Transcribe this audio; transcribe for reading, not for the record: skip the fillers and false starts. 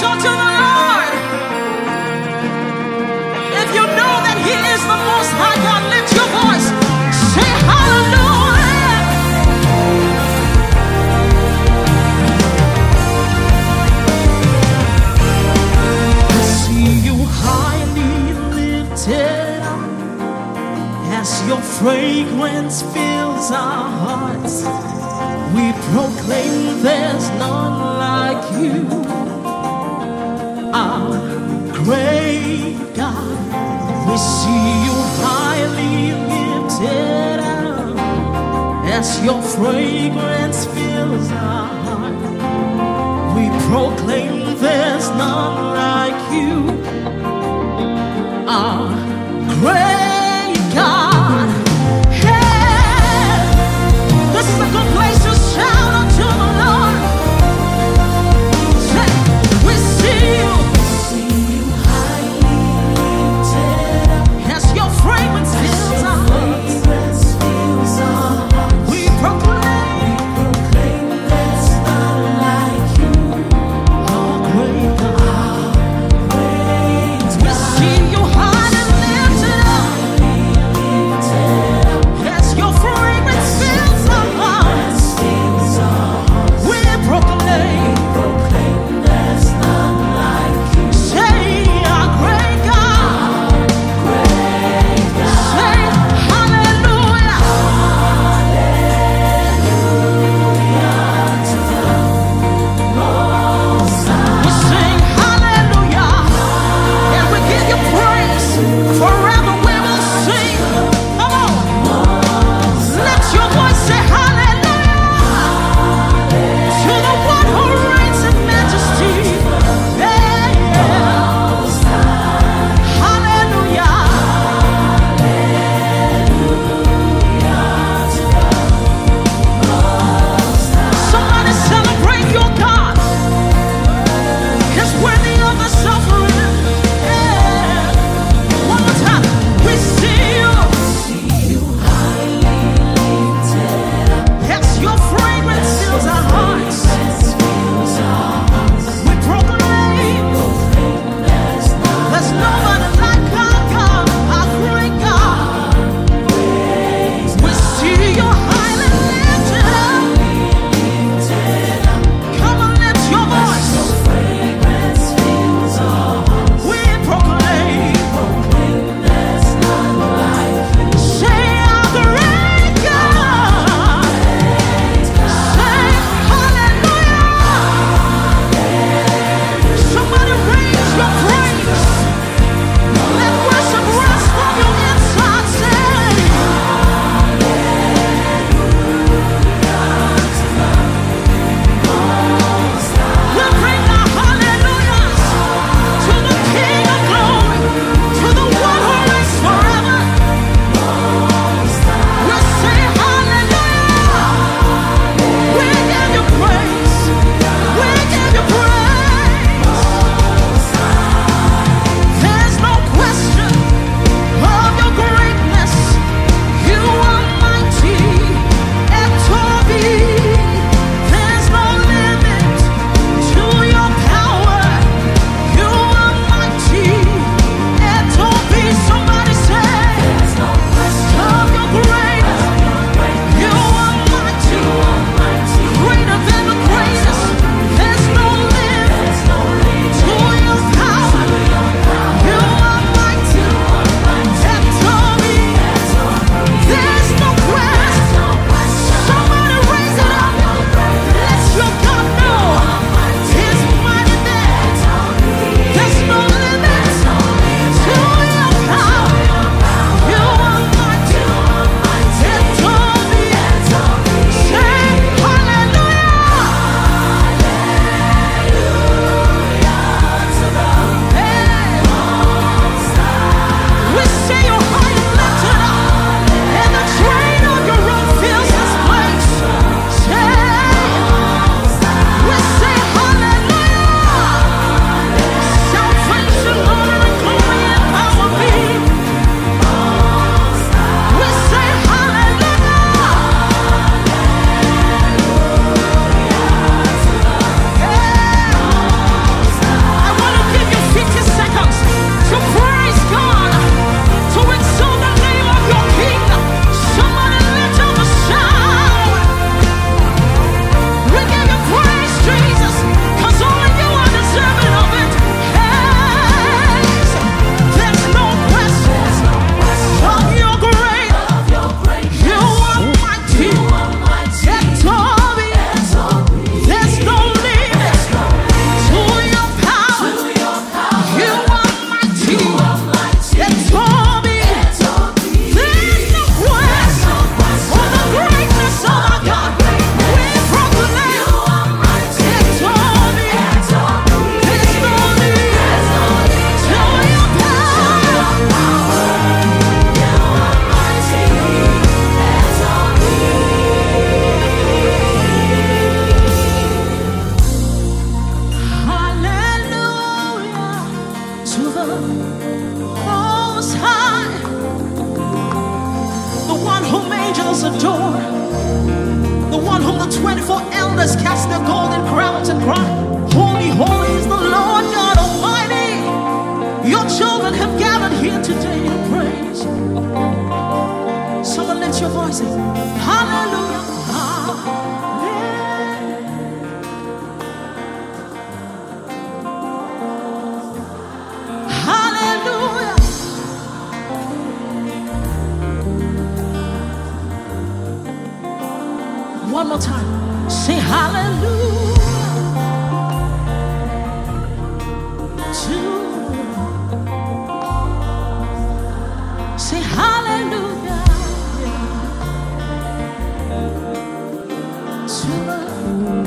unto the Lord. If you know that He is the Most High God, lift your voice. Say hallelujah. I see you highly lifted up as your fragrance fills our hearts. We proclaim there's none like you, our great God. We see you highly lifted up as your fragrance fills our heart. We proclaim there's none like you, our great God. Hey, this is a good place to shout unto the Lord. Say, we see you highly lifted up as your fragrance fills our hearts. We proclaim there's none like you, our great God. We see you highly lifted up. All the 24 elders cast their golden crowns and cry, holy, holy is the Lord God Almighty. Your children have gathered here today to praise you. Someone lift your voices. Hallelujah. Hallelujah. One more time. Say hallelujah. Say hallelujah. To the